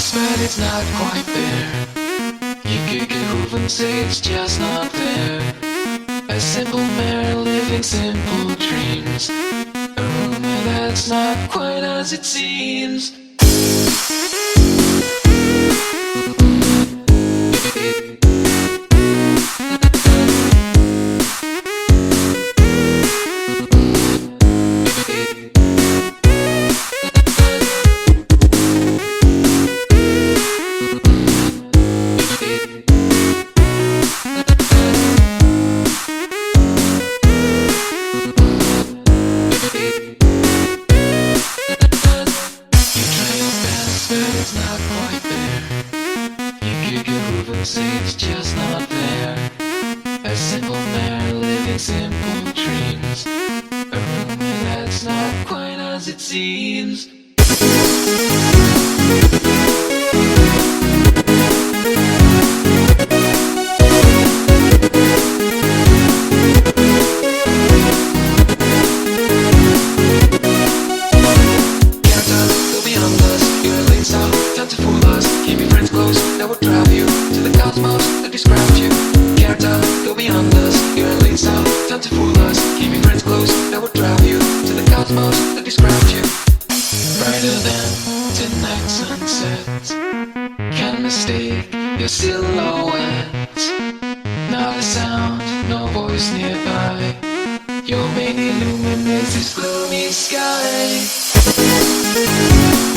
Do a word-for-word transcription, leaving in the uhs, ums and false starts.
best, but it's not quite there. You kick a hoof and say it's just not there. A simple mare living simple dreams. A rumor that's not quite as it seems. It's not quite there. You kick your hoof and say it's just not there. A simple mare living simple dreams. A rumor that's not quite as it seems. Time to fool us, keep your friends close, that would drive you to the cosmos that describes you. Can't tell, go beyond us, you're a late south. Time to fool us, keep your friends close, that would drive you to the cosmos that describes you. Brighter than tonight sunsets, can't mistake your silhouette. Not a sound, no voice nearby, your main illuminates this gloomy sky.